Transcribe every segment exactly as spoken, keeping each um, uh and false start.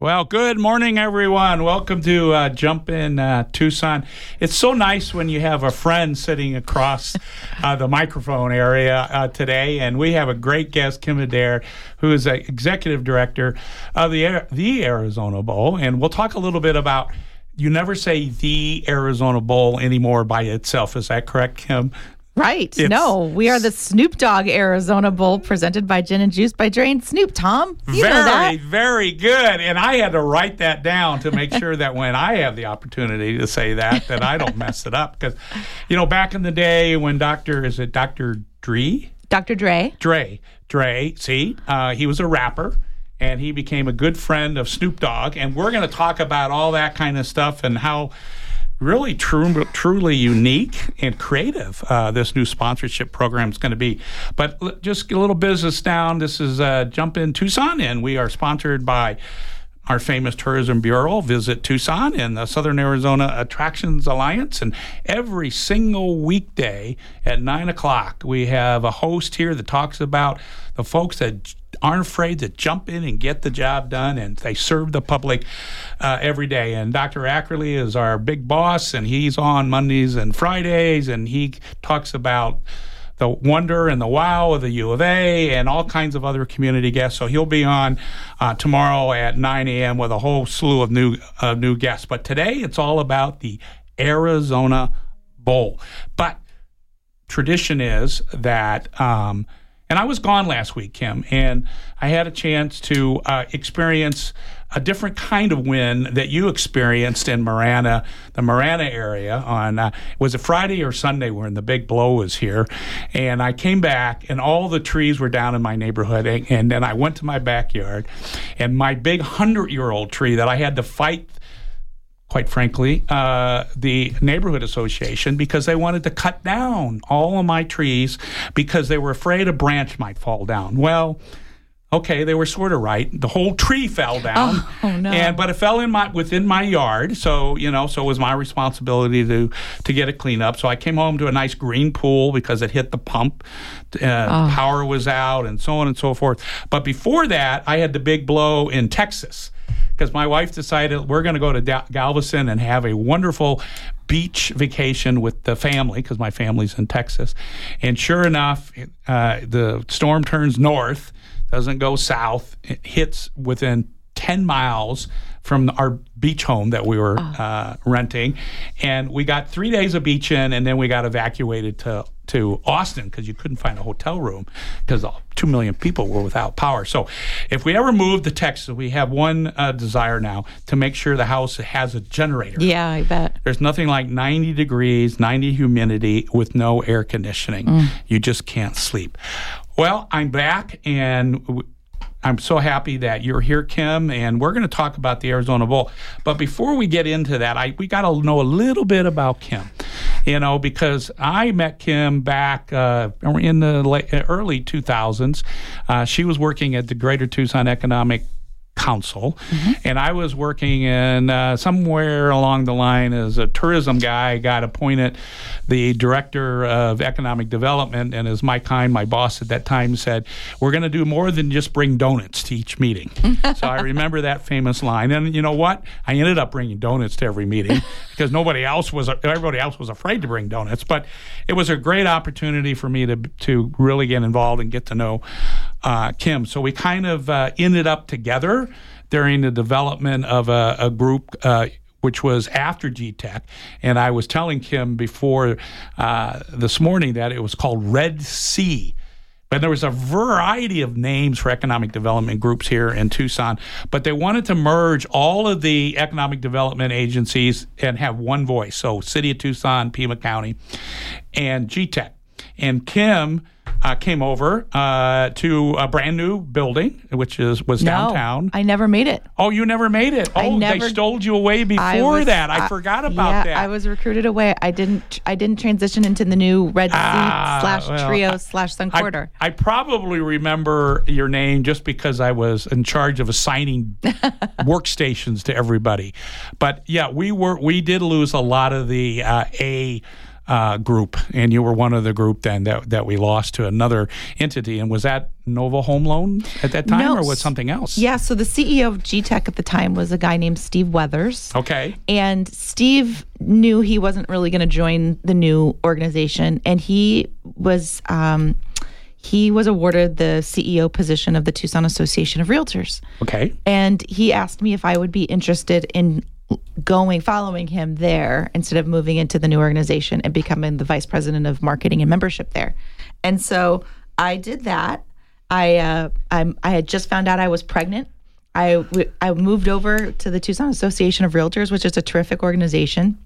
Well, good morning, everyone. Welcome to uh, Jump in uh, Tucson. It's so nice when you have a friend sitting across uh, the microphone area uh, today, and we have a great guest, Kim Adair, who is the executive director of the the Arizona Bowl, and we'll talk a little bit about. You never say the Arizona Bowl anymore by itself. Is that correct, Kim? Right. It's, no, we are the Snoop Dogg Arizona Bowl presented by Gin and Juice by Dre and Snoop. Tom, you very, know that. very good. And I had to write that down to make sure that when I have the opportunity to say that, that I don't mess it up. Because, you know, back in the day when Doctor, is it Doctor Dre? Doctor Dre. Dre. Dre. See, uh, he was a rapper. And he became a good friend of Snoop Dogg. And we're going to talk about all that kind of stuff and how really true, truly unique and creative uh, this new sponsorship program is going to be. But l- just a little business down. This is uh, Jump in Tucson, and we are sponsored by our famous Tourism Bureau, Visit Tucson, and the Southern Arizona Attractions Alliance. And every single weekday at nine o'clock, we have a host here that talks about the folks that aren't afraid to jump in and get the job done, and they serve the public uh, every day. And Doctor Ackerley is our big boss, and he's on Mondays and Fridays, and he talks about the wonder and the wow of the U of A and all kinds of other community guests. So he'll be on uh, tomorrow at nine a.m. with a whole slew of new uh, new guests. But today it's all about the Arizona Bowl. But tradition is that, um, and I was gone last week, Kim, and I had a chance to uh, experience a different kind of win that you experienced in Marana, the Marana area on, uh, was it Friday or Sunday when the big blow was here? And I came back and all the trees were down in my neighborhood, and, and then I went to my backyard, and my big hundred-year-old tree that I had to fight, quite frankly, uh, the neighborhood association, because they wanted to cut down all of my trees because they were afraid a branch might fall down. Well, okay, they were sort of right. The whole tree fell down. Oh, oh no! And but it fell in my within my yard, so you know, so it was my responsibility to to get it cleaned up. So I came home to a nice green pool because it hit the pump. Uh, oh. The power was out, and so on and so forth. But before that, I had the big blow in Texas, because my wife decided we're going to go to da- Galveston and have a wonderful beach vacation with the family, because my family's in Texas. And sure enough, uh, the storm turns north, doesn't go south. It hits within ten miles from our beach home that we were oh. uh, renting. And we got three days of beach in, and then we got evacuated to to Austin because you couldn't find a hotel room because two million people were without power. So if we ever move to Texas, we have one uh, desire now, to make sure the house has a generator. Yeah, I bet. There's nothing like ninety degrees, ninety humidity with no air conditioning. Mm. You just can't sleep. Well, I'm back, and w- I'm so happy that you're here, Kim, and we're going to talk about the Arizona Bowl. But before we get into that, I we got to know a little bit about Kim, you know, because I met Kim back uh, in the late, early two thousands. Uh, she was working at the Greater Tucson Economic Council, mm-hmm. and I was working in uh, somewhere along the line as a tourism guy. Got appointed the director of economic development, and as Mike Hine, my boss at that time, said, we're going to do more than just bring donuts to each meeting. So I remember that famous line, and you know what? I ended up bringing donuts to every meeting because nobody else was, everybody else was afraid to bring donuts. But it was a great opportunity for me to to really get involved and get to know uh, Kim. So we kind of uh, ended up together during the development of a, a group uh, which was after G TEC. And I was telling Kim before uh, this morning that it was called Red Sea. But there was a variety of names for economic development groups here in Tucson. But they wanted to merge all of the economic development agencies and have one voice. So City of Tucson, Pima County, and G TEC. And Kim uh, came over uh, to a brand new building, which is was no, downtown. I never made it. Oh, you never made it. I Oh, never, they stole you away before I was, that. I uh, forgot about yeah, that. I was recruited away. I didn't. I didn't transition into the new Red Sea Ah, slash well, Trio I- slash Sun I, Quarter. I probably remember your name just because I was in charge of assigning workstations to everybody. But yeah, we were we did lose a lot of the uh, A uh, group, and you were one of the group then that that we lost to another entity. And was that Nova Home Loan at that time, No. or was something else? Yeah, so the C E O of G Tech at the time was a guy named Steve Weathers. Okay. And Steve knew he wasn't really going to join the new organization, and he was um, he was awarded the C E O position of the Tucson Association of Realtors. Okay. And he asked me if I would be interested in going, following him there instead of moving into the new organization and becoming the vice president of marketing and membership there. And so I did that. I uh, I'm, I had just found out I was pregnant. I, w- I moved over to the Tucson Association of Realtors, which is a terrific organization.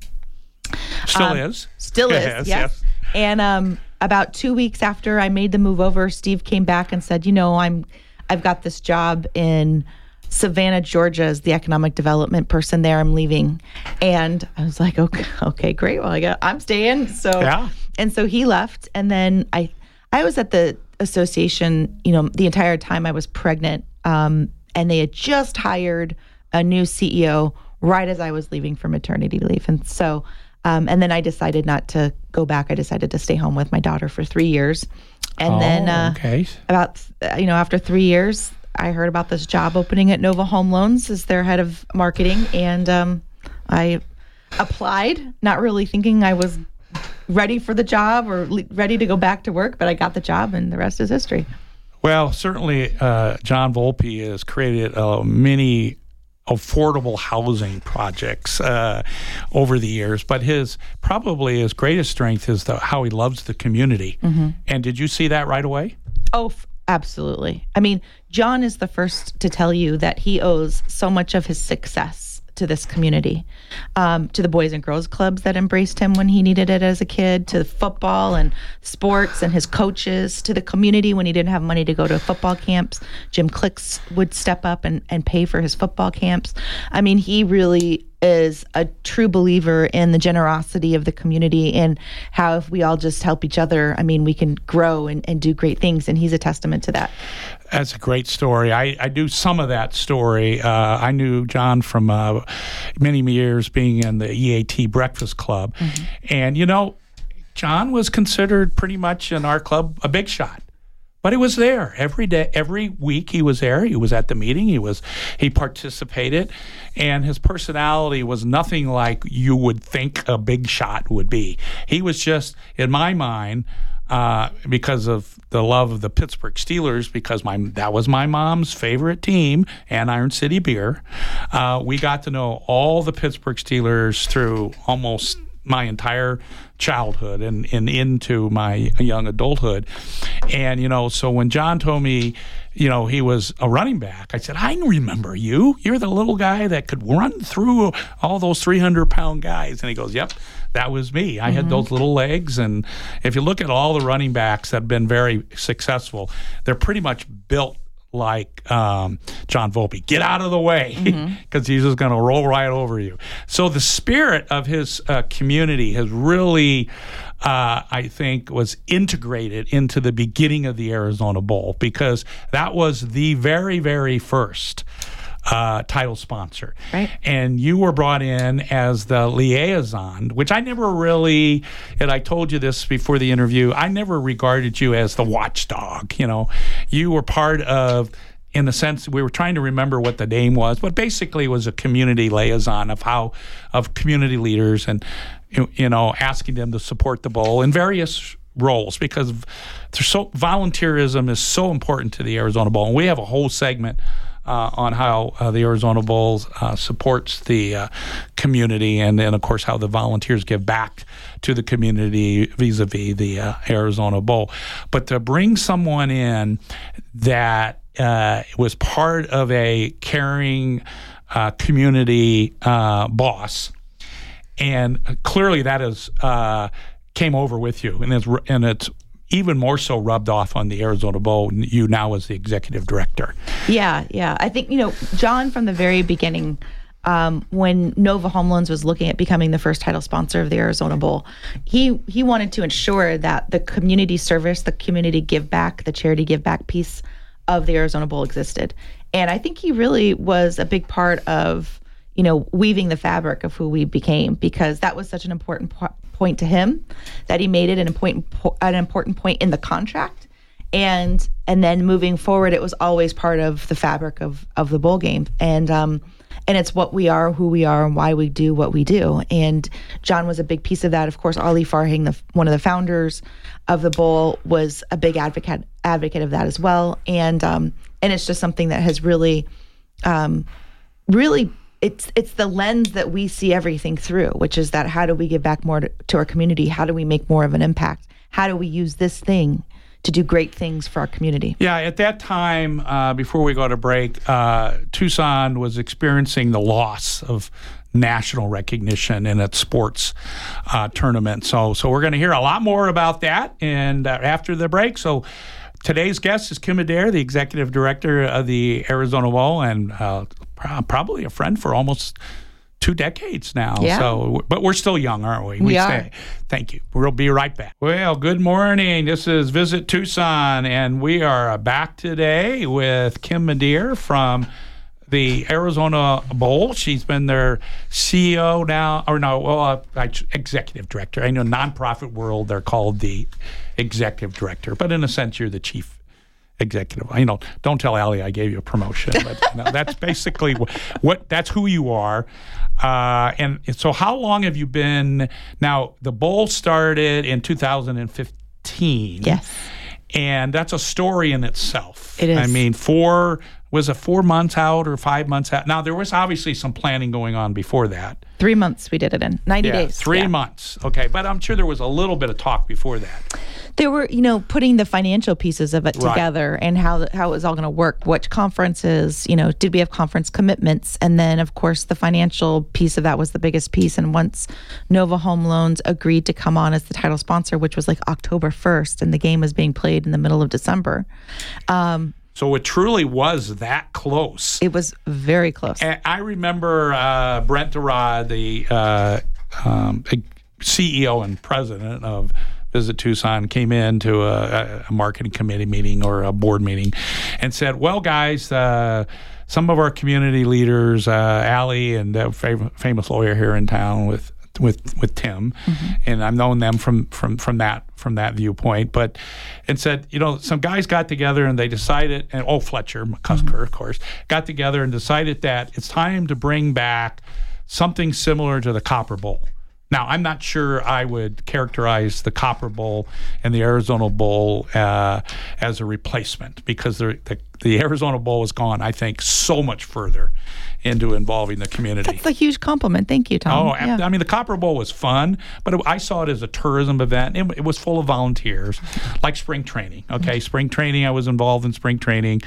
Still Um, is. Still is, Yes, yes. yes. And um, about two weeks after I made the move over, Steve came back and said, you know, I'm, I've got this job in Savannah, Georgia, as the economic development person there. I'm leaving. And I was like, okay, okay, great. Well, I got, I'm staying. So, Yeah. and so he left. And then I, I was at the association, you know, the entire time I was pregnant. Um, and they had just hired a new C E O right as I was leaving for maternity leave. And so, um, and then I decided not to go back. I decided to stay home with my daughter for three years. And Oh, then uh, okay. about, uh, you know, after three years, I heard about this job opening at Nova Home Loans as their head of marketing. And um, I applied, not really thinking I was ready for the job or le- ready to go back to work, but I got the job, and the rest is history. Well, certainly, uh, John Volpe has created uh, many affordable housing projects uh, over the years, but his probably his greatest strength is the, how he loves the community. Mm-hmm. And did you see that right away? Oh, f- absolutely. I mean, John is the first to tell you that he owes so much of his success to this community, um, to the Boys and Girls Clubs that embraced him when he needed it as a kid, to football and sports and his coaches, to the community when he didn't have money to go to football camps. Jim Clicks would step up and, and pay for his football camps. I mean, he really is a true believer in the generosity of the community and how if we all just help each other, I mean, we can grow and, and do great things. And he's a testament to that. That's a great story. I, I do some of that story. Uh, I knew John from uh, many years being in the E A T Breakfast Club. Mm-hmm. And, you know, John was considered pretty much in our club a big shot. But he was there every day, every week. He was there. He was at the meeting. He was, he participated, and his personality was nothing like you would think a big shot would be. He was just, in my mind, uh, because of the love of the Pittsburgh Steelers, because my that was my mom's favorite team, and Iron City Beer. Uh, we got to know all the Pittsburgh Steelers through almost my entire childhood and, and into my young adulthood. And, you know, so when John told me, you know, he was a running back, I said, I remember you. You're the little guy that could run through all those three hundred pound guys. And he goes, yep, that was me. I mm-hmm. had those little legs. And if you look at all the running backs that have been very successful, they're pretty much built like um, John Volpe. Get out of the way, because mm-hmm. he's just going to roll right over you. So the spirit of his uh, community has really, uh, I think, was integrated into the beginning of the Arizona Bowl, because that was the very, very first Uh, title sponsor. Right. And you were brought in as the liaison, which I never really, and I told you this before the interview, I never regarded you as the watchdog. You know, you were part of, in the sense, we were trying to remember what the name was, but basically it was a community liaison of how, of community leaders and, you know, asking them to support the bowl in various roles, because so volunteerism is so important to the Arizona Bowl. And we have a whole segment Uh, on how uh, the Arizona Bowl uh, supports the uh, community, and then, of course, how the volunteers give back to the community vis-a-vis the uh, Arizona Bowl. But to bring someone in that uh, was part of a caring uh, community uh, boss, and clearly that is uh, came over with you, and it's, and it's even more so rubbed off on the Arizona Bowl, you now as the executive director. Yeah, yeah. I think, you know, John, from the very beginning, um, when Nova Home Loans was looking at becoming the first title sponsor of the Arizona Bowl, he he wanted to ensure that the community service, the community give back, the charity give back piece of the Arizona Bowl existed. And I think he really was a big part of, you know, weaving the fabric of who we became, because that was such an important p- point to him that he made it an important an important point in the contract. And and then moving forward, it was always part of the fabric of, of the bowl game. And um, and it's what we are, who we are, and why we do what we do. And John was a big piece of that. Of course, Ali Farhang, the, one of the founders of the bowl, was a big advocate advocate of that as well. And um, and it's just something that has really, um, really, it's it's the lens that we see everything through, which is that how do we give back more to, to our community? How do we make more of an impact? How do we use this thing to do great things for our community? Yeah, at that time, uh, before we go to break, uh, Tucson was experiencing the loss of national recognition in its sports uh, tournament. So, so we're going to hear a lot more about that, and uh, after the break. So, today's guest is Kim Adair, the executive director of the Arizona Bowl, and uh, probably a friend for almost two decades now. Yeah. So, but we're still young, aren't we? We, we are. Stay. Thank you. We'll be right back. Well, good morning. This is Visit Tucson, and we are back today with Kim Adair from the Arizona Bowl. She's been their C E O now, or no, well, uh, executive director. I know nonprofit world, they're called the executive director, but in a sense, you're the chief executive. You know, don't tell Ali I gave you a promotion, but you know, that's basically what, what that's who you are. Uh, and so, how long have you been? Now, the bowl started in two thousand fifteen. Yes, and that's a story in itself. It is. I mean, four was it four months out or five months out? Now, there was obviously some planning going on before that. Three months we did it in ninety yeah, days. Three yeah. months. Okay, but I'm sure there was a little bit of talk before that. There were, you know, putting the financial pieces of it Right. together and how the, how it was all going to work. Which conferences, you know, did we have conference commitments? And then, of course, the financial piece of that was the biggest piece. And once Nova Home Loans agreed to come on as the title sponsor, which was like October first, and the game was being played in the middle of December. Um, So it truly was that close. It was very close. And I remember uh, Brent Durad, the uh, um, C E O and president of Visit Tucson, came into a, a marketing committee meeting or a board meeting and said, well, guys, uh, some of our community leaders, uh, Ali and a fam- famous lawyer here in town with with with Tim, mm-hmm. and I've known them from from from that from that viewpoint, but and said, you know, some guys got together and they decided, and oh, Fletcher McCusker, mm-hmm. of course, got together and decided that it's time to bring back something similar to the Copper Bowl. Now, I'm not sure I would characterize the Copper Bowl and the Arizona Bowl uh, as a replacement, because the, the the Arizona Bowl has gone, I think, so much further into involving the community. That's a huge compliment. Thank you, Tom. Oh, yeah. I mean, the Copper Bowl was fun, but it, I saw it as a tourism event. It, it was full of volunteers, like spring training. Okay, mm-hmm. Spring training, I was involved in spring training,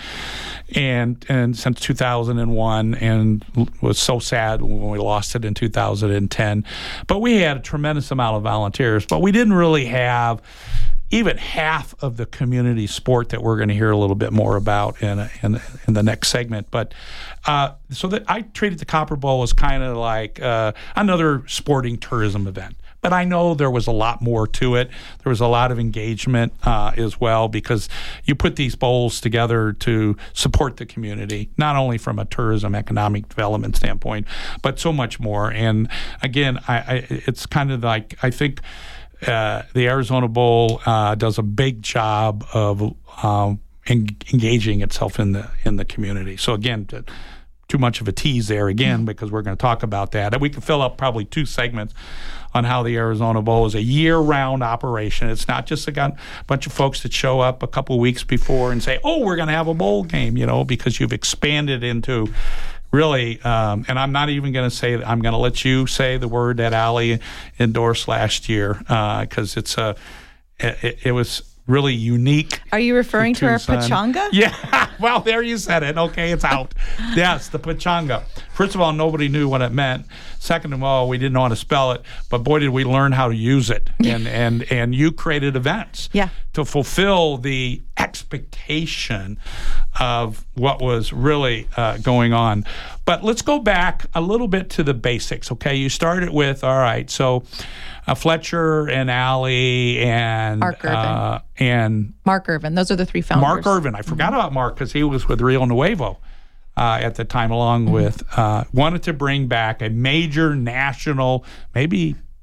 and and since two thousand one, and was so sad when we lost it in two thousand ten. But we had a tremendous amount of volunteers, but we didn't really have even half of the community sport that we're going to hear a little bit more about in in, in the next segment. But uh, so that I treated the Copper Bowl as kind of like uh, another sporting tourism event. But I know there was a lot more to it. There was a lot of engagement uh, as well, because you put these bowls together to support the community, not only from a tourism economic development standpoint, but so much more. And again, I, I, it's kind of like, I think, Uh, the Arizona Bowl uh, does a big job of um, en- engaging itself in the in the community. So again, to, too much of a tease there again, because we're going to talk about that. And we could fill up probably two segments on how the Arizona Bowl is a year-round operation. It's not just a gun, bunch of folks that show up a couple of weeks before and say, "Oh, we're going to have a bowl game," you know, because you've expanded into. Really, um, and I'm not even going to say that. I'm going to let you say the word that Ali endorsed last year, because uh, it's a, it, it was really unique. Are you referring to, to our Tucson. Pechanga? Yeah. Well, there you said it. Okay, it's out. Yes, the Pechanga. First of all, nobody knew what it meant. Second of all, we didn't know how to spell it. But boy, did we learn how to use it. And and and you created events yeah. to fulfill the expectation of what was really uh, going on. But let's go back a little bit to the basics. Okay, you started with all right. So. Uh, Fletcher and Ali and Mark Irvin. Uh, and Mark Irvin. Those are the three founders. Mark Irvin. I forgot mm-hmm. about Mark because he was with Rio Nuevo uh, at the time, along mm-hmm. with uh, wanted to bring back a major national, maybe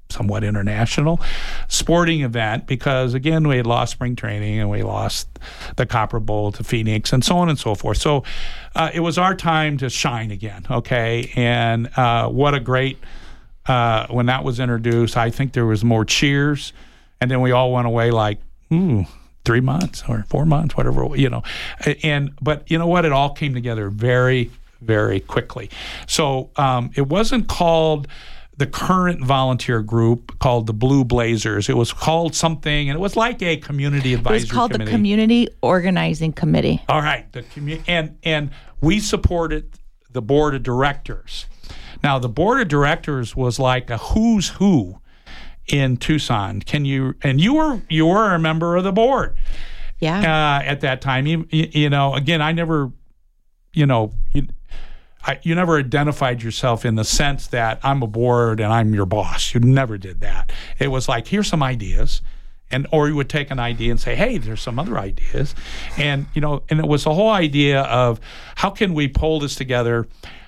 somewhat international sporting event because, again, we had lost spring training and we lost the Copper Bowl to Phoenix and so on and so forth. So uh, it was our time to shine again, okay? And uh, what a great, uh, when that was introduced, I think there was more cheers, and then we all went away like, ooh, three months or four months, whatever, you know. And but you know what? It all came together very, very quickly. So um, it wasn't called the current volunteer group called the Blue Blazers. It was called something, and it was like a community advisory committee. It was called committee. the Community Organizing Committee. All right, the commu- and and we supported the board of directors. Now, the board of directors was like a who's who in Tucson. Can you? And you were you were a member of the board. Yeah. Uh, at that time, you, you know, again, I never, you know. You, I, you never identified yourself in the sense that I'm a board and I'm your boss. You never did that. It was like, here's some ideas, and or you would take an idea and say, hey, there's some other ideas, and you know, and it was the whole idea of how can we pull this together,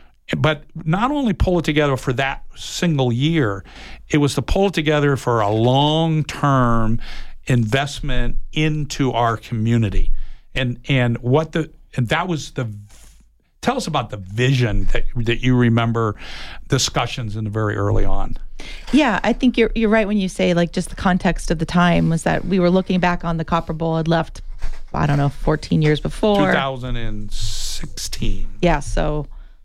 but not only pull it together for that single year, it was to pull it together for a long-term investment into our community, and and what the and that was the. Tell us about the vision that that you remember discussions in the very early on. Yeah, I think you're you're right when you say like just the context of the time was that we were looking back on the Copper Bowl had left, I don't know, fourteen years before. two thousand sixteen. Yeah, so,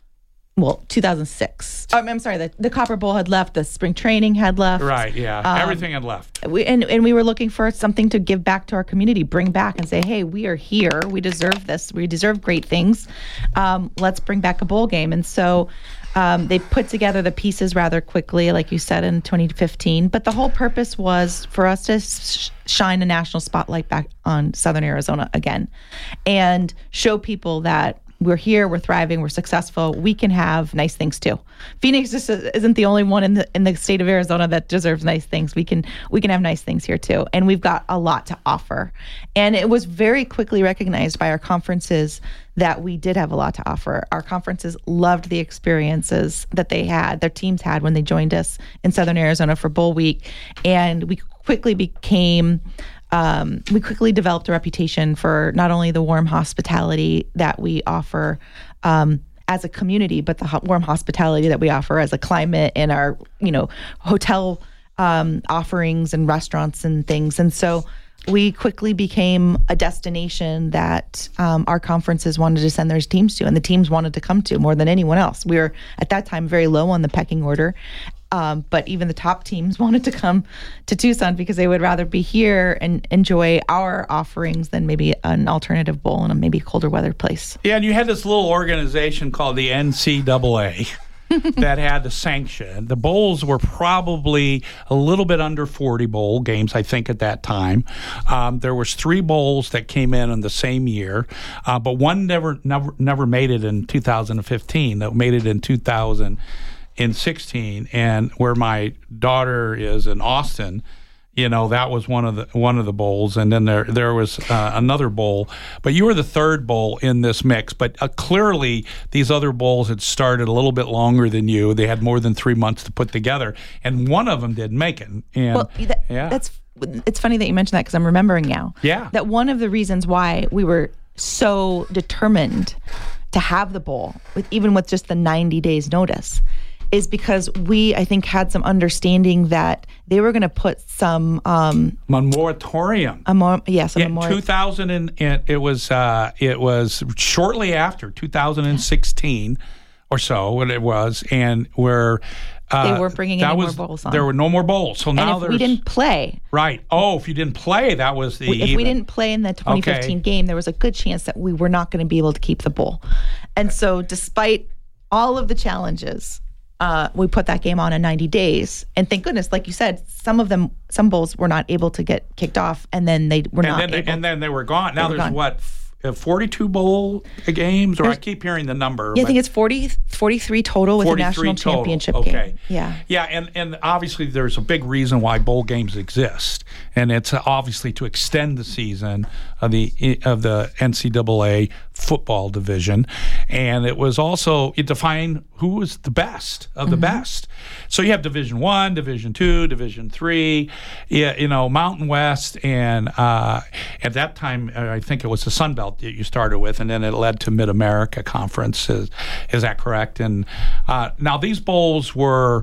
well, two thousand six. Um, I'm sorry, the, the Copper Bowl had left, the spring training had left. Right, yeah, Um, everything had left. We, and, and we were looking for something to give back to our community, bring back and say, hey, we are here. We deserve this. We deserve great things. Um, let's bring back a bowl game. And so um, they put together the pieces rather quickly, like you said, in twenty fifteen. But the whole purpose was for us to sh- shine a national spotlight back on Southern Arizona again and show people that we're here, we're thriving, we're successful. We can have nice things too. Phoenix just isn't the only one in the in the state of Arizona that deserves nice things. We can we can have nice things here too, and we've got a lot to offer. And it was very quickly recognized by our conferences that we did have a lot to offer. Our conferences loved the experiences that they had, their teams had when they joined us in Southern Arizona for Bowl Week, and we quickly became. Um, we quickly developed a reputation for not only the warm hospitality that we offer um, as a community, but the ho- warm hospitality that we offer as a climate in our, you know, hotel um, offerings and restaurants and things. And so we quickly became a destination that um, our conferences wanted to send their teams to, and the teams wanted to come to more than anyone else. We were at that time very low on the pecking order. Um, but even the top teams wanted to come to Tucson because they would rather be here and enjoy our offerings than maybe an alternative bowl in a maybe colder weather place. Yeah, and you had this little organization called the N C double A that had the sanction. The bowls were probably a little bit under forty bowl games, I think, at that time. Um, there was three bowls that came in in the same year, uh, but one never, never, never made it in two thousand fifteen. That made it in two thousand. In sixteen, and where my daughter is in Austin, you know, that was one of the one of the bowls, and then there there was uh, another bowl. But you were the third bowl in this mix. But uh, clearly, these other bowls had started a little bit longer than you. They had more than three months to put together, and one of them didn't make it. And well, that, yeah. that's it's funny that you mentioned that because I'm remembering now. Yeah, that one of the reasons why we were so determined to have the bowl, with even with just the ninety days notice, is because we, I think, had some understanding that they were going to put some um, a moratorium. A more, yes, a yeah, moratorium. two thousand and it was uh, it was shortly after two thousand sixteen or so what it was, and where uh, they were bringing any was, more bowls on. There were no more bowls. So now and if there's we didn't play, right. Oh, if you didn't play, that was the. We, if even. we didn't play in the twenty fifteen okay. game, there was a good chance that we were not going to be able to keep the bowl. And so, despite all of the challenges, Uh, we put that game on in ninety days, and thank goodness, like you said, some of them, some bowls were not able to get kicked off, and then they were and not then they, able. and then they were gone. Now were there's gone. what f- forty-two bowl games, or There's, I keep hearing the number. Yeah, I think it's forty, forty-three total with a national total. championship okay. game. Yeah, yeah, and and obviously there's a big reason why bowl games exist, and it's obviously to extend the season of the of the N C double A football division, and it was also it defined who was the best of the mm-hmm. best. So you have Division One, Division Two, Division Three, yeah, you know, Mountain West, and uh, at that time I think it was the Sun Belt that you started with, and then it led to Mid America Conference. Is, is that correct? And uh, now these bowls were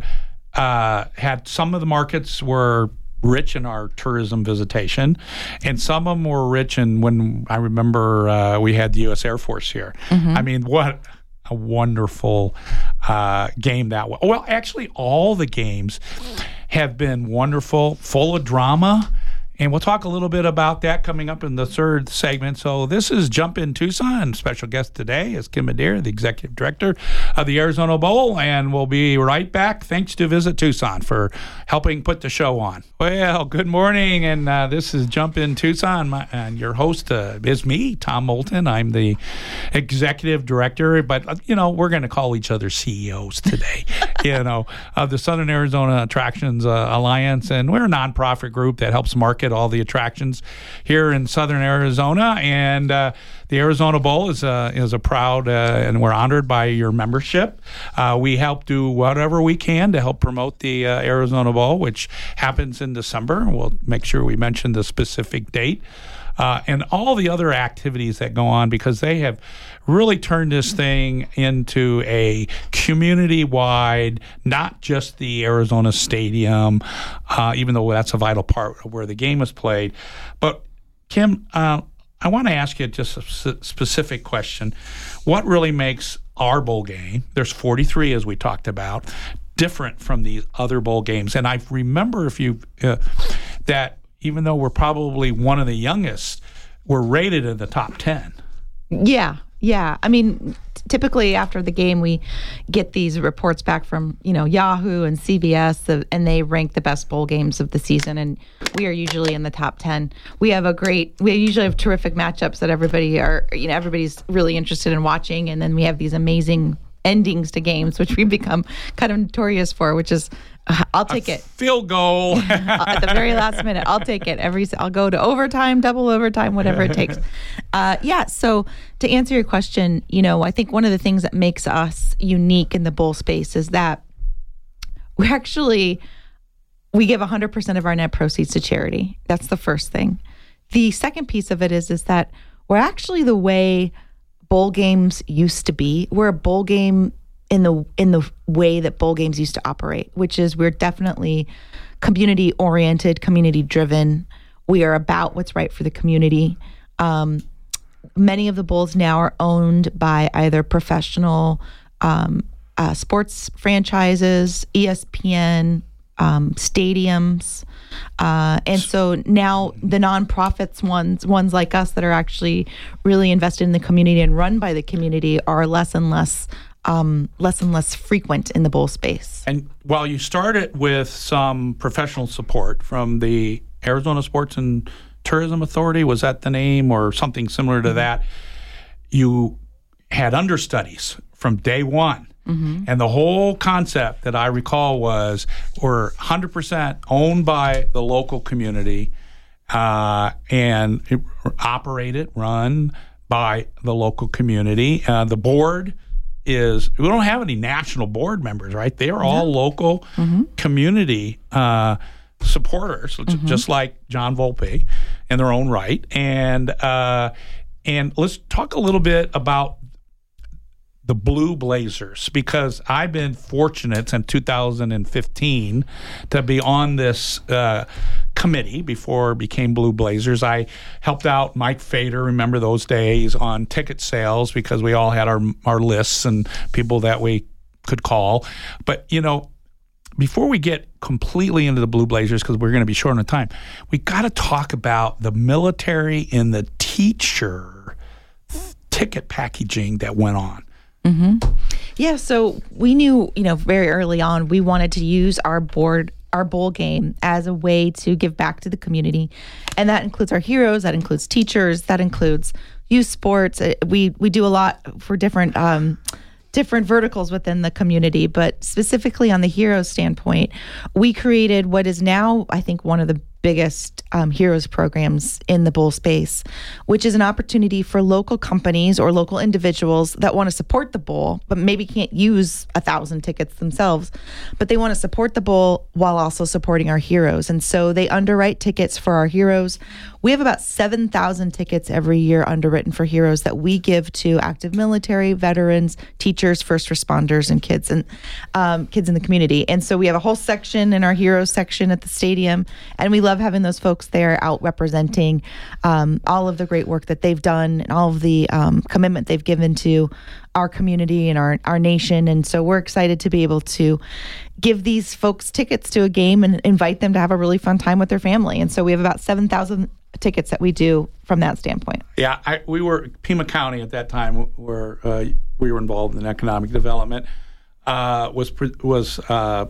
uh, had some of the markets were rich in our tourism visitation, and some of them were rich in when I remember uh, we had the U S Air Force here. Mm-hmm. I mean, what a wonderful uh, game that was. Well, actually, all the games have been wonderful, full of drama. And we'll talk a little bit about that coming up in the third segment. So this is Jump in Tucson. Special guest today is Kim Adair, the Executive Director of the Arizona Bowl. And we'll be right back. Thanks to Visit Tucson for helping put the show on. Well, good morning. And uh, this is Jump in Tucson. My, and your host uh, is me, Tom Moulton. I'm the Executive Director. But, uh, you know, we're going to call each other C E Os today, you know, of the Southern Arizona Attractions uh, Alliance. And we're a nonprofit group that helps market all the attractions here in Southern Arizona, and uh, the Arizona Bowl is a is a proud uh, and we're honored by your membership. Uh, we help do whatever we can to help promote the uh, Arizona Bowl, which happens in December. We'll make sure we mention the specific date. Uh, and all the other activities that go on, because they have really turned this thing into a community-wide, not just the Arizona Stadium, uh, even though that's a vital part of where the game is played. But, Kim, uh, I want to ask you just a s- specific question. What really makes our bowl game, there's forty-three as we talked about, different from these other bowl games? And I remember if you uh, that even though we're probably one of the youngest, we're rated in the top ten. Yeah, yeah. I mean, t- typically after the game, we get these reports back from, you know, Yahoo and C B S, uh, and they rank the best bowl games of the season, and we are usually in the top ten. We have a great, we usually have terrific matchups that everybody are, you know, everybody's really interested in watching, and then we have these amazing endings to games, which we've become kind of notorious for, which is, uh, I'll take a it. Field goal. At the very last minute, I'll take it. Every I'll go to overtime, double overtime, whatever it takes. Uh, yeah, so to answer your question, you know, I think one of the things that makes us unique in the bowl space is that we actually, we give one hundred percent of our net proceeds to charity. That's the first thing. The second piece of it is, is that we're actually the way bowl games used to be. We're a bowl game in the in the way that bowl games used to operate, which is we're definitely community oriented, community driven. We are about what's right for the community. Um, many of the bowls now are owned by either professional um, uh, sports franchises, E S P N, um, stadiums. Uh, and so now the nonprofits ones, ones like us that are actually really invested in the community and run by the community are less and less, um, less and less frequent in the bowl space. And while you started with some professional support from the Arizona Sports and Tourism Authority, was that the name or something similar to mm-hmm. that? You had understudies from day one. Mm-hmm. And the whole concept that I recall was we're one hundred percent owned by the local community uh, and it, operated, run by the local community. Uh, the board is, we don't have any national board members, right? They are all yeah. local mm-hmm. community uh, supporters, mm-hmm. just like John Volpe in their own right. And uh, and let's talk a little bit about the Blue Blazers, because I've been fortunate since two thousand fifteen to be on this uh, committee before it became Blue Blazers. I helped out Mike Fader, remember those days, on ticket sales because we all had our our lists and people that we could call. But, you know, before we get completely into the Blue Blazers, because we're going to be short on time, we got to talk about the military and the teacher ticket packaging that went on. Mm-hmm. Yeah, so we knew, you know, very early on, we wanted to use our board, our bowl game as a way to give back to the community. And that includes our heroes, that includes teachers, that includes youth sports. We we do a lot for different um, different verticals within the community, but specifically on the heroes standpoint, we created what is now, I think, one of the biggest um, Heroes programs in the bowl space, which is an opportunity for local companies or local individuals that want to support the bowl, but maybe can't use a thousand tickets themselves, but they want to support the bowl while also supporting our heroes. And so they underwrite tickets for our heroes. We have about seven thousand tickets every year underwritten for heroes that we give to active military, veterans, teachers, first responders, and kids and um, kids in the community. And so we have a whole section in our heroes section at the stadium, and we love having those folks there out representing um, all of the great work that they've done and all of the um, commitment they've given to our community and our our nation. And so we're excited to be able to give these folks tickets to a game and invite them to have a really fun time with their family. And so we have about seven thousand tickets that we do from that standpoint. Yeah, I, we were, Pima County at that time, where uh, we were involved in economic development, uh, was, was uh,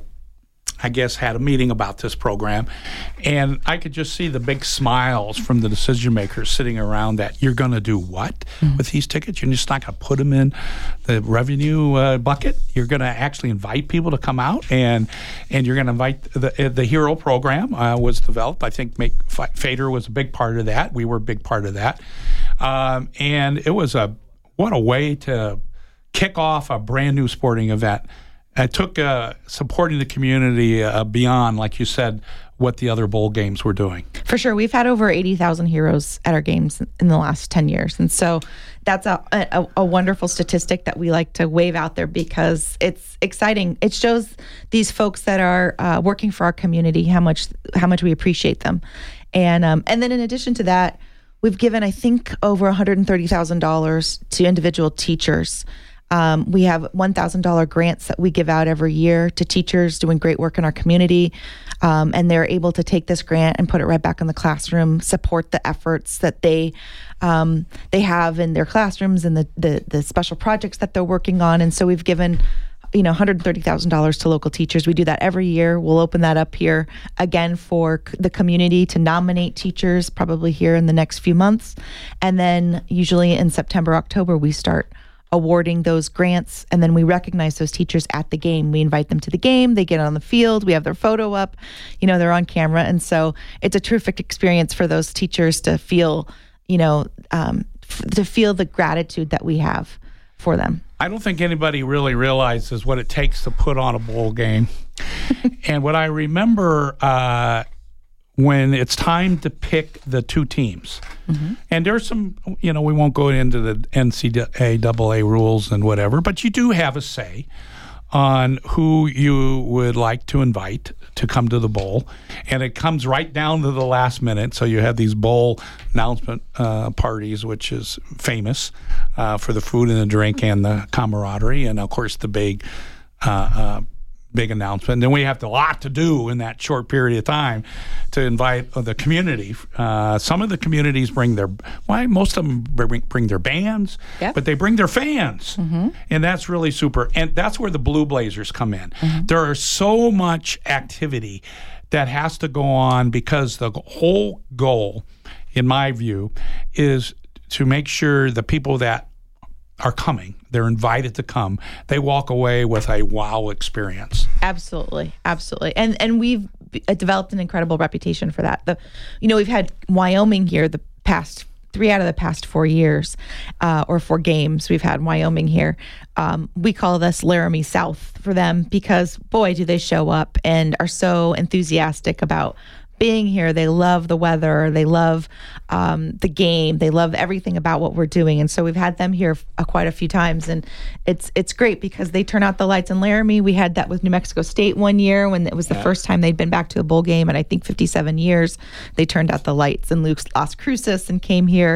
I guess, had a meeting about this program. And I could just see the big smiles from the decision makers sitting around that. You're going to do what mm-hmm. with these tickets? You're just not going to put them in the revenue uh, bucket. You're going to actually invite people to come out, and and you're going to invite the the Hero program uh, was developed. I think make Fader was a big part of that. We were a big part of that. Um, and it was a, what a way to kick off a brand new sporting event. It took uh, supporting the community uh, beyond, like you said, what the other bowl games were doing. For sure. We've had over eighty thousand heroes at our games in the last ten years. And so that's a, a, a wonderful statistic that we like to wave out there because it's exciting. It shows these folks that are uh, working for our community how much how much we appreciate them. And um, and then in addition to that, we've given, I think, over one hundred thirty thousand dollars to individual teachers. Um, we have one thousand dollars grants that we give out every year to teachers doing great work in our community. Um, and they're able to take this grant and put it right back in the classroom, support the efforts that they um, they have in their classrooms and the, the, the special projects that they're working on. And so we've given, you know, one hundred thirty thousand dollars to local teachers. We do that every year. We'll open that up here again for c- the community to nominate teachers, probably here in the next few months. And then usually in September, October, we start awarding those grants, and then we recognize those teachers at the game. We invite them to the game, they get on the field, we have their photo up, you know, they're on camera. And so it's a terrific experience for those teachers to feel, you know, um, f- to feel the gratitude that we have for them. I don't think anybody really realizes what it takes to put on a bowl game. And what I remember uh, when it's time to pick the two teams, mm-hmm. and there's some, you know, we won't go into the N C double A rules and whatever, but you do have a say on who you would like to invite to come to the bowl. And it comes right down to the last minute. So you have these bowl announcement uh, parties, which is famous uh, for the food and the drink and the camaraderie. And, of course, the big uh, uh, big announcement. And then we have a lot to do in that short period of time to invite the community. Uh, some of the communities bring their, why most of them bring, bring their bands, yep. but they bring their fans. Mm-hmm. And that's really super. And that's where the Blue Blazers come in. Mm-hmm. There is so much activity that has to go on because the whole goal, in my view, is to make sure the people that are coming, they're invited to come, they walk away with a wow experience. Absolutely, absolutely. And and we've developed an incredible reputation for that. The, you know, we've had Wyoming here the past three out of the past four years, uh, or four games. We've had Wyoming here. Um, we call this Laramie South for them because, boy, do they show up and are so enthusiastic about being here. They love the weather. They love um, the game. They love everything about what we're doing. And so we've had them here uh, quite a few times. And it's it's great because they turn out the lights in Laramie. We had that with New Mexico State one year when it was the yeah. first time they'd been back to a bowl game in, I think, fifty-seven years. They turned out the lights in Las Cruces and came here.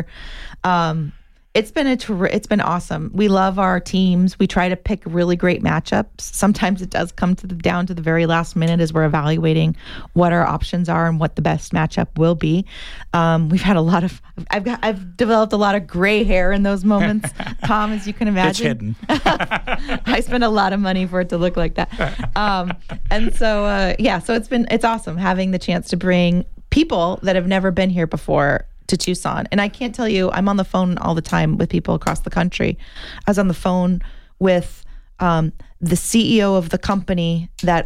Um, It's been a ter- it's been awesome. We love our teams. We try to pick really great matchups. Sometimes it does come to the, down to the very last minute as we're evaluating what our options are and what the best matchup will be. Um, we've had a lot of I've got I've developed a lot of gray hair in those moments, Tom, as you can imagine. It's hidden. I spend a lot of money for it to look like that. Um, and so uh, yeah, so it's been it's awesome having the chance to bring people that have never been here before to Tucson. And I can't tell you, I'm on the phone all the time with people across the country. I was on the phone with um, the C E O of the company that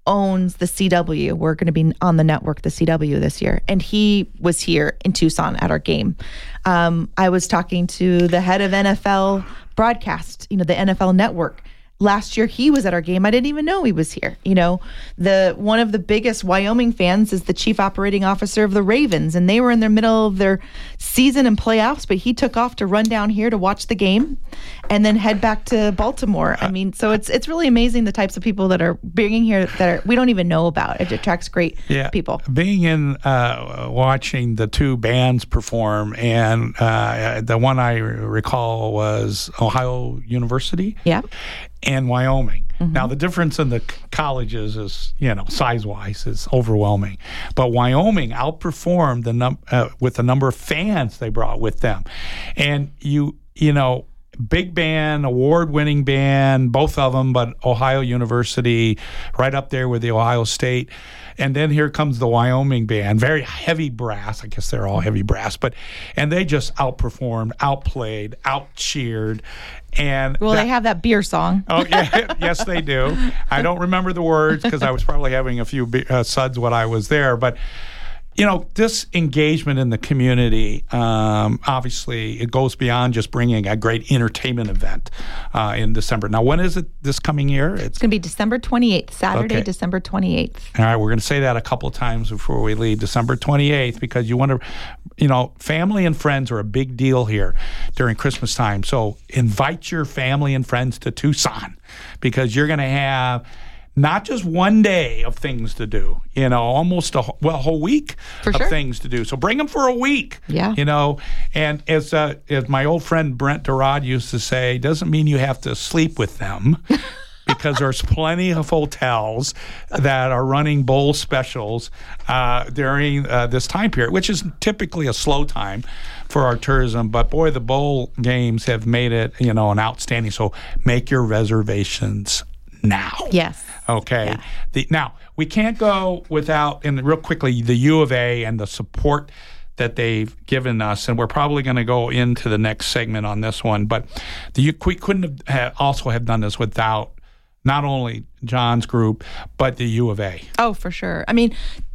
owns the C W. We're going to be on the network, the C W, this year. And he was here in Tucson at our game. Um, I was talking to the head of N F L broadcast, you know, the N F L network. Last year, he was at our game. I didn't even know he was here. You know, the one of the biggest Wyoming fans is the chief operating officer of the Ravens, and they were in the middle of their season and playoffs, but he took off to run down here to watch the game and then head back to Baltimore. I mean, so it's it's really amazing the types of people that are bringing here that are, we don't even know about. It attracts great yeah. people. Being in, uh, watching the two bands perform, and uh, the one I recall was Ohio University. Yeah. And Wyoming. Mm-hmm. Now, the difference in the c- colleges is, you know, size-wise is overwhelming. But Wyoming outperformed the num- uh, with the number of fans they brought with them. And you, you know, big band, award-winning band, both of them, but Ohio University right up there with the Ohio State. And then here comes the Wyoming band, very heavy brass. I guess they're all heavy brass, but and they just outperformed, outplayed, outcheered. And well, that, they have that beer song. Oh, yeah, yes, they do. I don't remember the words because I was probably having a few uh, suds when I was there. But, you know, this engagement in the community, um, obviously, it goes beyond just bringing a great entertainment event uh, in December. Now, when is it this coming year? It's going to be December twenty-eighth, Saturday, okay. December twenty-eighth. All right, we're going to say that a couple of times before we leave. December twenty-eighth, because you want to, you know, family and friends are a big deal here during Christmas time. So invite your family and friends to Tucson because you're going to have not just one day of things to do, you know, almost a well, a whole week for of sure. things to do. So bring them for a week, yeah. you know. And as uh, as my old friend Brent Durad used to say, doesn't mean you have to sleep with them. Because there's plenty of hotels that are running bowl specials uh, during uh, this time period, which is typically a slow time for our tourism. But boy, the bowl games have made it, you know, an outstanding. So make your reservations now. Yes. Okay. Yeah. The, now we can't go without, and real quickly, the U of A and the support that they've given us, and we're probably going to go into the next segment on this one. But the we couldn't have, have also have done this without not only John's group, but the U of A. Oh, for sure. I mean,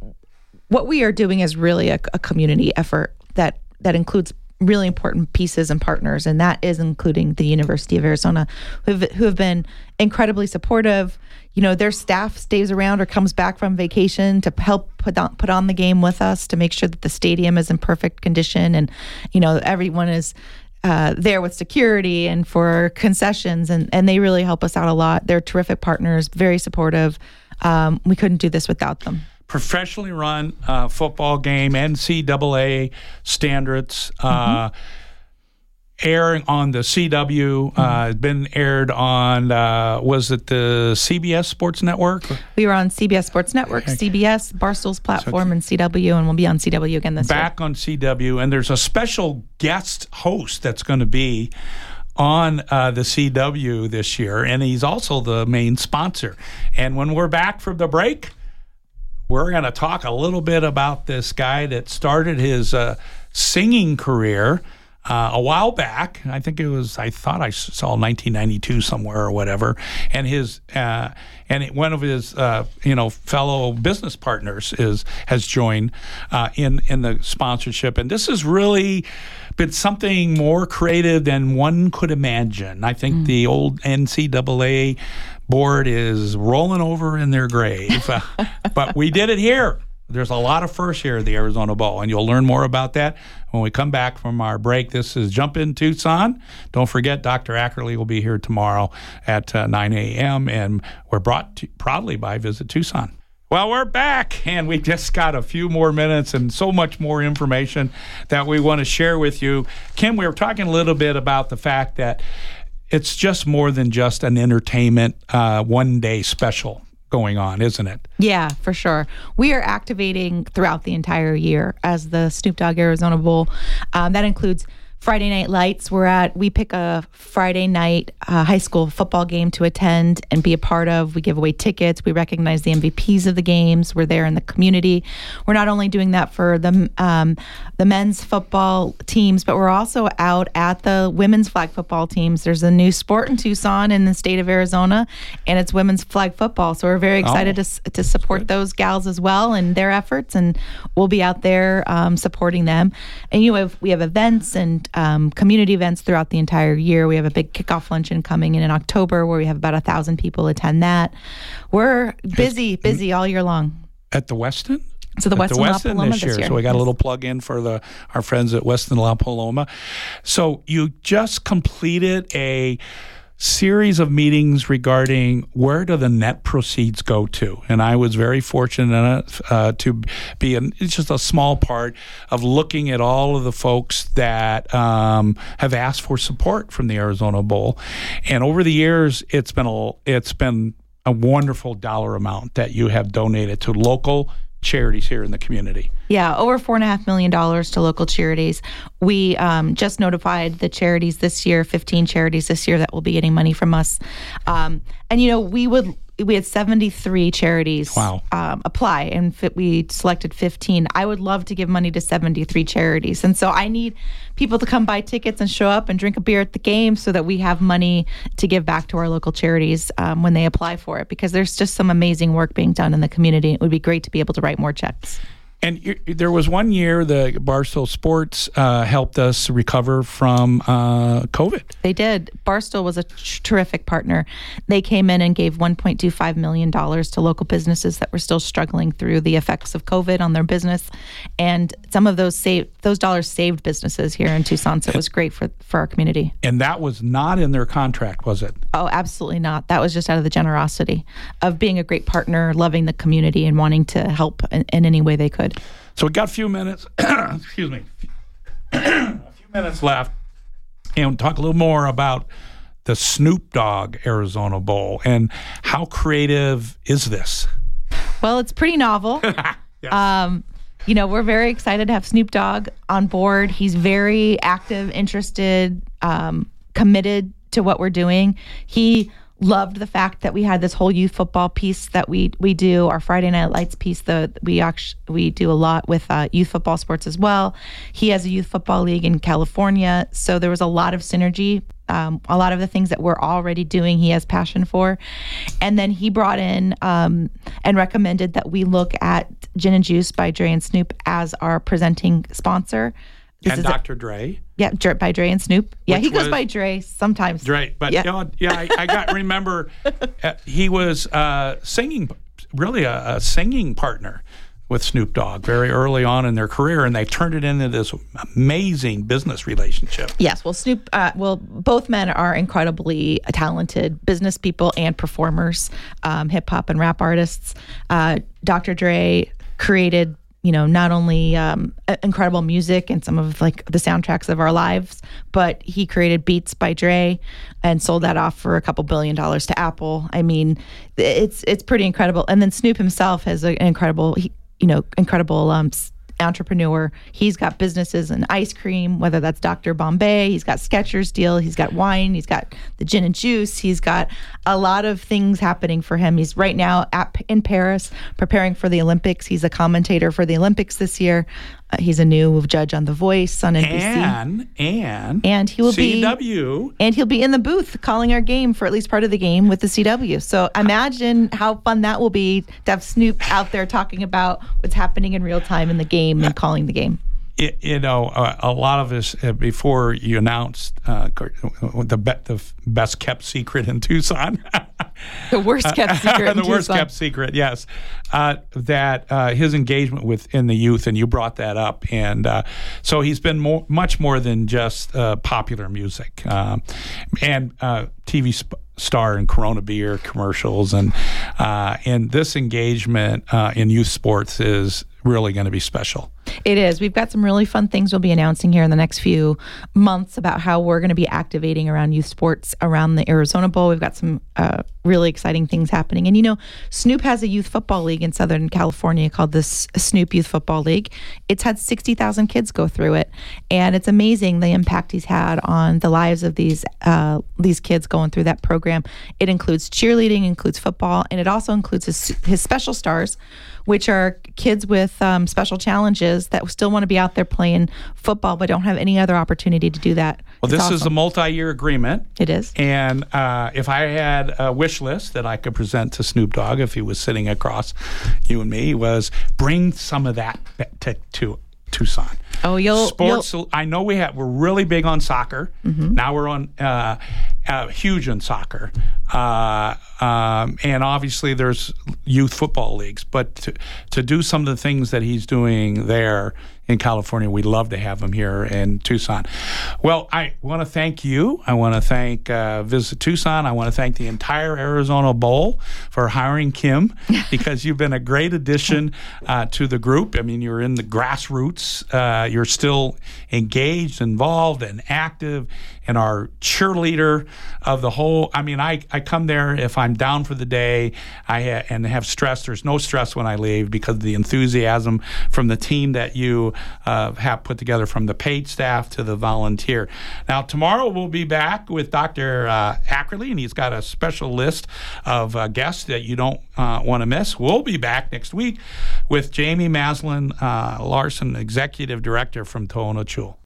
what we are doing is really a, a community effort that, that includes really important pieces and partners, and that is including the University of Arizona, who have, who have been incredibly supportive. You know, their staff stays around or comes back from vacation to help put on, put on the game with us to make sure that the stadium is in perfect condition, and, you know, everyone is Uh, there with security and for concessions, and, and they really help us out a lot. They're terrific partners, very supportive. Um, we couldn't do this without them. Professionally run uh, football game, N C double A standards, uh, mm-hmm. airing on the C W, mm-hmm. uh, been aired on, uh, was it the C B S Sports Network? We were on C B S Sports Network, okay. C B S, Barstool's platform, so, and C W, and we'll be on C W again this back year. Back on C W, and there's a special guest host that's going to be on uh, the C W this year, and he's also the main sponsor. And when we're back from the break, we're going to talk a little bit about this guy that started his uh, singing career Uh, a while back. I think it was, I thought I saw nineteen ninety-two somewhere or whatever. And his, uh, and it, one of his, uh, you know, fellow business partners is, has joined uh, in, in the sponsorship. And this has really been something more creative than one could imagine. I think mm. the old N C double A board is rolling over in their grave. uh, but we did it here. There's a lot of firsts here at the Arizona Bowl, and you'll learn more about that when we come back from our break. This is Jump in Tucson. Don't forget, Doctor Ackerley will be here tomorrow at uh, nine a.m., and we're brought to, proudly by Visit Tucson. Well, we're back, and we just got a few more minutes and so much more information that we want to share with you. Kim, we were talking a little bit about the fact that it's just more than just an entertainment uh, one-day special going on, isn't it? Yeah, for sure. We are activating throughout the entire year as the Snoop Dogg Arizona Bowl. Um, that includes Friday Night Lights. We're at, we pick a Friday night uh, high school football game to attend and be a part of. We give away tickets. We recognize the M V Ps of the games. We're there in the community. We're not only doing that for the um, the men's football teams, but we're also out at the women's flag football teams. There's a new sport in Tucson in the state of Arizona, and it's women's flag football. So we're very excited oh, to to support those gals as well and their efforts, and we'll be out there um, supporting them. And you have we have events and um, community events throughout the entire year. We have a big kickoff luncheon coming in in October where we have about a thousand people attend that. We're busy, busy all year long. At the Westin? So the Westin, the La Westin Paloma this year. this year. So we got yes. a little plug in for the our friends at Westin La Paloma. So you just completed a series of meetings regarding where do the net proceeds go to, and I was very fortunate uh, to be in, it's just a small part of looking at all of the folks that um, have asked for support from the Arizona Bowl, and over the years it's been a it's been a wonderful dollar amount that you have donated to local charities here in the community. Yeah, over four and a half million dollars to local charities. We um, just notified the charities this year, fifteen charities this year that will be getting money from us. Um, and you know, we would we had seventy-three charities wow. um, apply, and fi- we selected fifteen. I would love to give money to seventy-three charities, and so I need people to come buy tickets and show up and drink a beer at the game so that we have money to give back to our local charities um, when they apply for it, because there's just some amazing work being done in the community. It would be great to be able to write more checks. And you, there was one year the Barstool Sports uh, helped us recover from uh, COVID. They did. Barstool was a t- terrific partner. They came in and gave one point two five million dollars to local businesses that were still struggling through the effects of COVID on their business. And some of those saved, those dollars saved businesses here in Tucson. So it was great for, for our community. And that was not in their contract, was it? Oh, absolutely not. That was just out of the generosity of being a great partner, loving the community, and wanting to help in, in any way they could. So we got a few minutes, excuse me, a few minutes left, and we'll talk a little more about the Snoop Dogg Arizona Bowl and how creative is this? Well, it's pretty novel. yes. Um, you know, we're very excited to have Snoop Dogg on board. He's very active, interested, um, committed to what we're doing. He loved the fact that we had this whole youth football piece that we we do, our Friday Night Lights piece. The we actually we do a lot with uh, youth football sports as well. He has a youth football league in California, so there was a lot of synergy. Um, a lot of the things that we're already doing, he has passion for. And then he brought in um, and recommended that we look at Gin and Juice by Dre and Snoop as our presenting sponsor. This and is Doctor A, Dre. Yeah, Dre, by Dre and Snoop. Yeah, Which he goes was, by Dre sometimes. Dre, but yeah, you know, yeah, I, I got remember uh, he was uh, singing, really a, a singing partner with Snoop Dogg very early on in their career, and they turned it into this amazing business relationship. Yes, well, Snoop, uh, well, both men are incredibly talented business people and performers, um, hip hop and rap artists. Uh, Doctor Dre created, you know, not only um, incredible music and some of like the soundtracks of our lives, but he created Beats by Dre and sold that off for a couple billion dollars to Apple. I mean, it's it's pretty incredible. And then Snoop himself has an incredible, he, you know, incredible um, entrepreneur. He's got businesses in ice cream, whether that's Doctor Bombay, he's got Skechers deal, he's got wine, he's got the gin and juice, he's got a lot of things happening for him. He's right now at, in Paris preparing for the Olympics. He's a commentator for the Olympics this year. Uh, he's a new judge on The Voice on N B C. And, and, and he will C W. be and he'll be in the booth calling our game for at least part of the game with the C W. So imagine how fun that will be to have Snoop out there talking about what's happening in real time in the game and calling the game. It, you know, uh, a lot of us, uh, before you announced uh, the, be- the best kept secret in Tucson. The worst kept secret in The Tucson. worst kept secret, yes. Uh, that uh, his engagement within the youth, and you brought that up. And uh, so he's been more, much more than just uh, popular music. Um, and uh, T V sp- star in Corona beer commercials. And, uh, and this engagement uh, in youth sports is really going to be special. It is. We've got some really fun things we'll be announcing here in the next few months about how we're going to be activating around youth sports around the Arizona Bowl. We've got some uh, really exciting things happening. And, you know, Snoop has a youth football league in Southern California called the S- Snoop Youth Football League. It's had sixty thousand kids go through it. And it's amazing the impact he's had on the lives of these uh, these kids going through that program. It includes cheerleading, includes football, and it also includes his, his special stars, which are kids with um, special challenges that still want to be out there playing football but don't have any other opportunity to do that. Well, It's this is a awesome. multi-year agreement. It is. And uh, if I had a wish list that I could present to Snoop Dogg if he was sitting across you and me, was bring some of that to, to Tucson. Oh, you'll Sports. you'll, I know we have. We're really big on soccer. Mm-hmm. Now we're on uh, uh, huge on soccer, uh, um, and obviously there's youth football leagues. But to, to do some of the things that he's doing there in California, we'd love to have him here in Tucson. Well, I want to thank you. I want to thank uh, Visit Tucson. I want to thank the entire Arizona Bowl for hiring Kim, because you've been a great addition uh, to the group. I mean, you're in the grassroots. Uh, you're still engaged, involved, and active, and our cheerleader of the whole. I mean, I, I come there if I'm down for the day I ha- and have stress. There's no stress when I leave because of the enthusiasm from the team that you uh, have put together, from the paid staff to the volunteer. Now, tomorrow we'll be back with Doctor Uh, Ackerley, and he's got a special list of uh, guests that you don't uh, want to miss. We'll be back next week with Jamie Maslin uh, Larson, Executive Director from Tohono Chul.